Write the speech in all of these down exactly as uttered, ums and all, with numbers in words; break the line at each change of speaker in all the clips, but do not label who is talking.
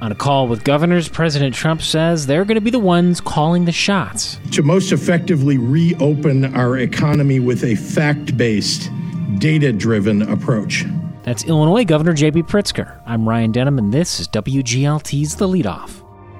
On a call with governors, President Trump says they're going to be the ones calling the shots.
To most effectively reopen our economy with a fact-based, data-driven approach.
That's Illinois Governor J B Pritzker. I'm Ryan Denham, and this is W G L T's The Leadoff.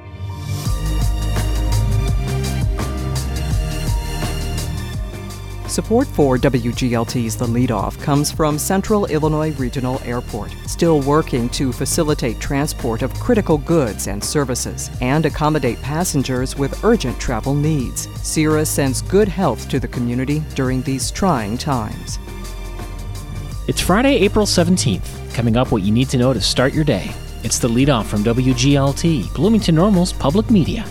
Support for W G L T's The Leadoff comes from Central Illinois Regional Airport, still working to facilitate transport of critical goods and services and accommodate passengers with urgent travel needs. C I R A sends good health to the community during these trying times.
It's Friday, April seventeenth. Coming up, what you need to know to start your day. It's The Leadoff from W G L T, Bloomington Normal's public media.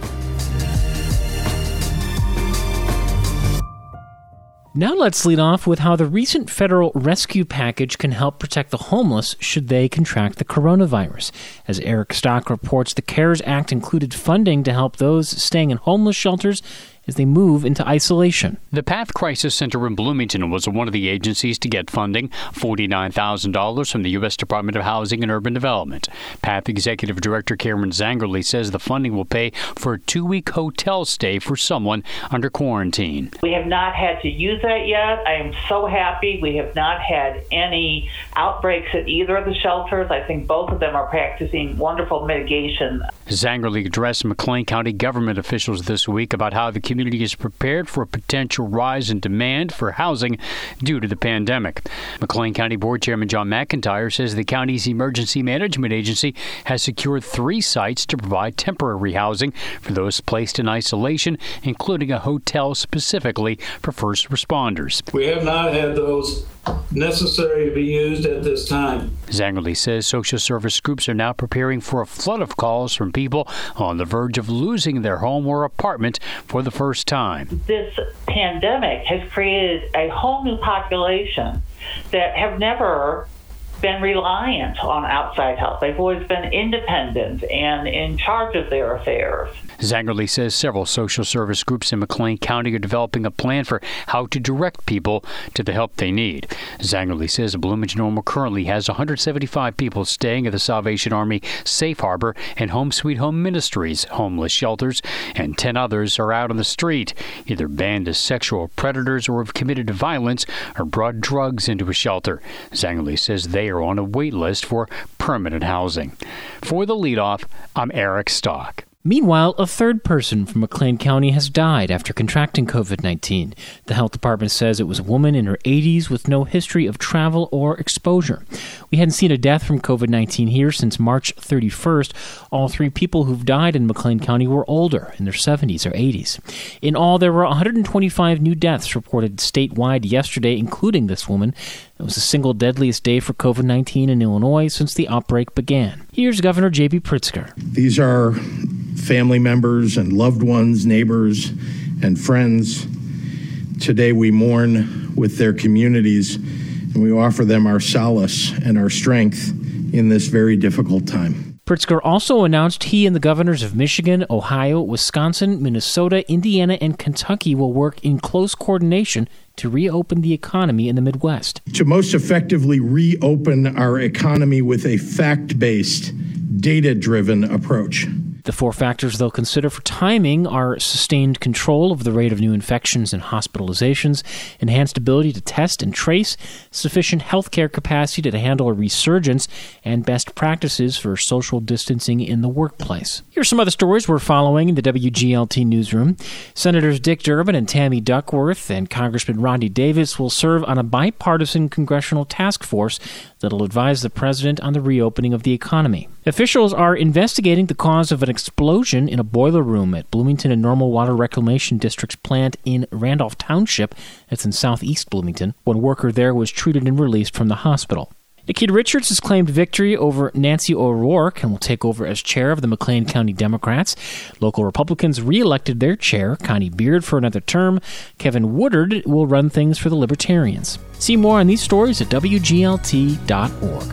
Now let's lead off with how the recent federal rescue package can help protect the homeless should they contract the coronavirus. As Eric Stock reports, the CARES Act included funding to help those staying in homeless shelters as they move into isolation.
The PATH Crisis Center in Bloomington was one of the agencies to get funding, forty-nine thousand dollars from the U S Department of Housing and Urban Development. PATH Executive Director Cameron Zangerly says the funding will pay for a two-week hotel stay for someone under quarantine.
We have not had to use that yet. I am so happy. We have not had any outbreaks at either of the shelters. I think both of them are practicing wonderful mitigation.
Zangerly addressed McLean County government officials this week about how the community is prepared for a potential rise in demand for housing due to the pandemic. McLean County Board Chairman John McIntyre says the county's emergency management agency has secured three sites to provide temporary housing for those placed in isolation, including a hotel specifically for first responders.
We have not had those necessary to be used at this time.
Zangerly says social service groups are now preparing for a flood of calls from people on the verge of losing their home or apartment for the first time.
This pandemic has created a whole new population that have never been reliant on outside help. They've always been independent and in charge of their affairs.
Zangerly says several social service groups in McLean County are developing a plan for how to direct people to the help they need. Zangerly says Bloomington Normal currently has one hundred seventy-five people staying at the Salvation Army Safe Harbor and Home Sweet Home Ministries homeless shelters, and ten others are out on the street, either banned as sexual predators or have committed violence or brought drugs into a shelter. Zangerly says they are on a wait list for permanent housing. For The Leadoff, I'm Eric Stock.
Meanwhile, a third person from McLean County has died after contracting covid nineteen. The health department says it was a woman in her eighties with no history of travel or exposure. We hadn't seen a death from covid nineteen here since March thirty-first. All three people who've died in McLean County were older, in their seventies or eighties. In all, there were one hundred twenty-five new deaths reported statewide yesterday, including this woman. It was the single deadliest day for covid nineteen in Illinois since the outbreak began. Here's Governor J B Pritzker.
These are family members and loved ones, neighbors and friends. Today we mourn with their communities, and we offer them our solace and our strength in this very difficult time.
Pritzker also announced he and the governors of Michigan, Ohio, Wisconsin, Minnesota, Indiana, and Kentucky will work in close coordination to reopen the economy in the Midwest.
To most effectively reopen our economy with a fact-based, data-driven approach.
The four factors they'll consider for timing are sustained control of the rate of new infections and hospitalizations, enhanced ability to test and trace, sufficient healthcare capacity to handle a resurgence, and best practices for social distancing in the workplace. Here's some other stories we're following in the W G L T newsroom. Senators Dick Durbin and Tammy Duckworth and Congressman Rodney Davis will serve on a bipartisan congressional task force that'll advise the president on the reopening of the economy. Officials are investigating the cause of an explosion in a boiler room at Bloomington and Normal Water Reclamation District's plant in Randolph Township. That's in southeast Bloomington. One worker there was treated and released from the hospital. Nikita Richards has claimed victory over Nancy O'Rourke and will take over as chair of the McLean County Democrats. Local Republicans re-elected their chair, Connie Beard, for another term. Kevin Woodard will run things for the Libertarians. See more on these stories at W G L T dot org.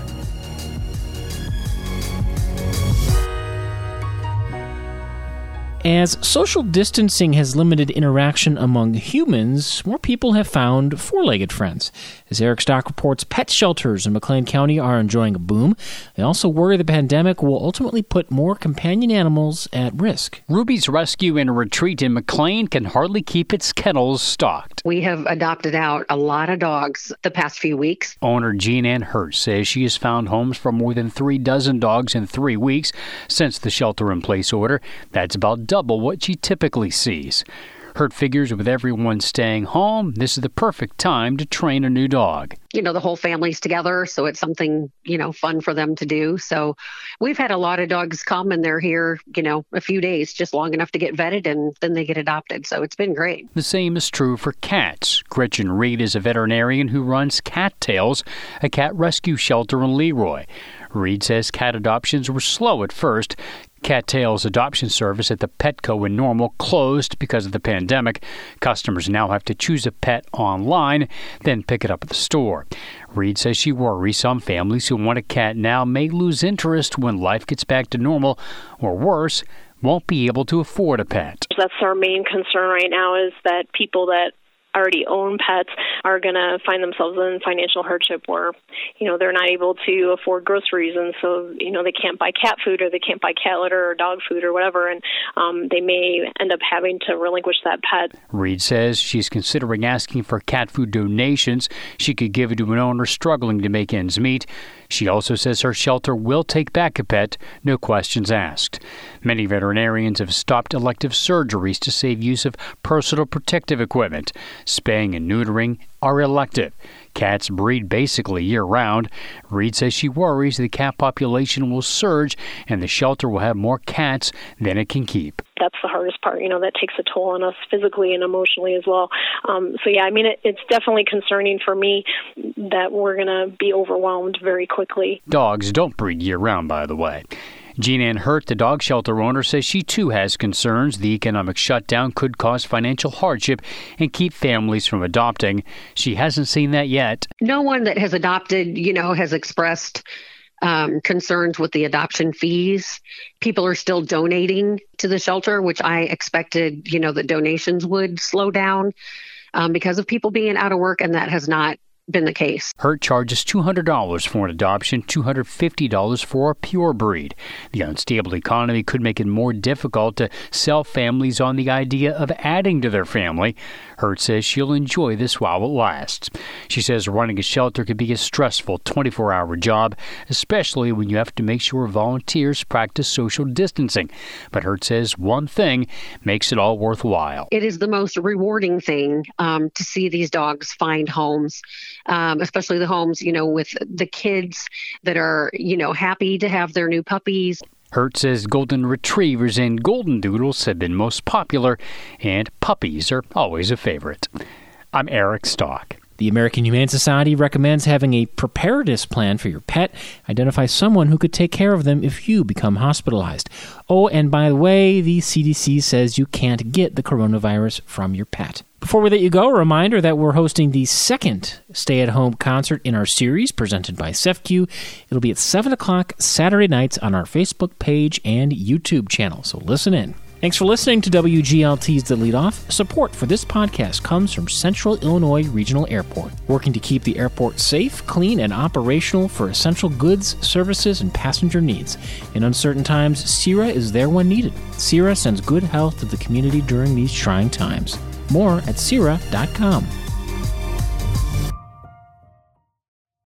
As social distancing has limited interaction among humans, more people have found four-legged friends. As Eric Stock reports, pet shelters in McLean County are enjoying a boom. They also worry the pandemic will ultimately put more companion animals at risk.
Ruby's Rescue and Retreat in McLean can hardly keep its kennels stocked.
We have adopted out a lot of dogs the past few weeks.
Owner Jean Ann Hurt says she has found homes for more than three dozen dogs in three weeks since the shelter-in-place order. That's about double what she typically sees. Hurt figures with everyone staying home, this is the perfect time to train a new dog.
You know, the whole family's together, so it's something, you know, fun for them to do. So we've had a lot of dogs come and they're here, you know, a few days, just long enough to get vetted and then they get adopted. So it's been great.
The same is true for cats. Gretchen Reed is a veterinarian who runs Cattails, a cat rescue shelter in Leroy. Reed says cat adoptions were slow at first. Cattails adoption service at the Petco in Normal closed because of the pandemic. Customers now have to choose a pet online, then pick it up at the store. Reed says she worries some families who want a cat now may lose interest when life gets back to normal, or worse, won't be able to afford a pet.
That's our main concern right now, is that people that already own pets are going to find themselves in financial hardship where, you know, they're not able to afford groceries, and so, you know, they can't buy cat food or they can't buy cat litter or dog food or whatever, and um, they may end up having to relinquish that pet.
Reed says she's considering asking for cat food donations she could give it to an owner struggling to make ends meet. She also says her shelter will take back a pet, no questions asked. Many veterinarians have stopped elective surgeries to save use of personal protective equipment. Spaying and neutering are elective. Cats breed basically year-round. Reed says she worries the cat population will surge and the shelter will have more cats than it can keep.
That's the hardest part. You know, that takes a toll on us physically and emotionally as well. Um, so, yeah, I mean, it, it's definitely concerning for me that we're going to be overwhelmed very quickly.
Dogs don't breed year-round, by the way. Jean Ann Hurt, the dog shelter owner, says she too has concerns the economic shutdown could cause financial hardship and keep families from adopting. She hasn't seen that yet.
No one that has adopted, you know, has expressed um, concerns with the adoption fees. People are still donating to the shelter, which I expected, you know, that donations would slow down um, because of people being out of work, and that has not been the case.
Hurt charges two hundred dollars for an adoption, two hundred fifty dollars for a pure breed. The unstable economy could make it more difficult to sell families on the idea of adding to their family. Hurt says she'll enjoy this while it lasts. She says running a shelter could be a stressful twenty-four hour job, especially when you have to make sure volunteers practice social distancing. But Hurt says one thing makes it all worthwhile.
It is the most rewarding thing um, to see these dogs find homes. Um, especially the homes, you know, with the kids that are, you know, happy to have their new puppies.
Hurt says golden retrievers and golden doodles have been most popular, and puppies are always a favorite. I'm Eric Stock.
The American Humane Society recommends having a preparedness plan for your pet. Identify someone who could take care of them if you become hospitalized. Oh, and by the way, the C D C says you can't get the coronavirus from your pet. Before we let you go, a reminder that we're hosting the second stay-at-home concert in our series presented by C E F C U. It'll be at seven o'clock Saturday nights on our Facebook page and YouTube channel, so listen in. Thanks for listening to W G L T's The Lead Off. Support for this podcast comes from Central Illinois Regional Airport, working to keep the airport safe, clean, and operational for essential goods, services, and passenger needs. In uncertain times, C I R A is there when needed. C I R A sends good health to the community during these trying times. More at C I R A dot com.